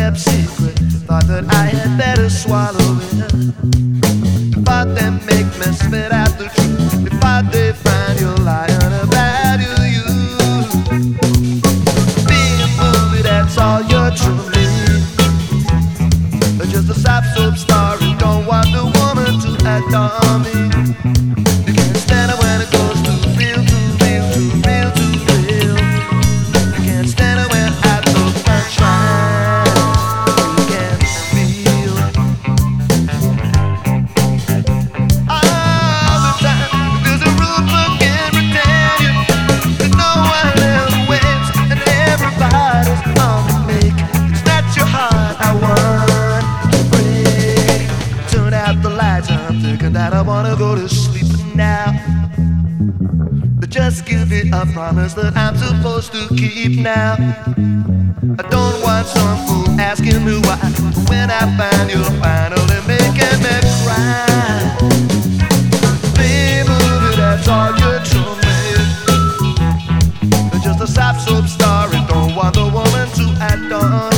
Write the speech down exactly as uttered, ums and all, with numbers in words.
kept secret. Thought that I had better swallow it. Thought they make me spit out the truth. If I they find you're lying about you, you being a movie, that's all you're truly. Just a soft soap story. Don't want the woman to act on me. You can't stand it when it goes too real, too real, too real, too real. You can't stand it when I the sunshine. You can feel all the time. There's a rule book in Britannia that no one else wins, and everybody's on the make. It's not your heart I want. The lights, I'm thinking that I wanna go to sleep now. But just give me a promise that I'm supposed to keep now. I don't want some fool asking me why. When I find you're finally making me cry. Baby, that's all you're true me. Just a soft soap story. Don't want the woman to act on.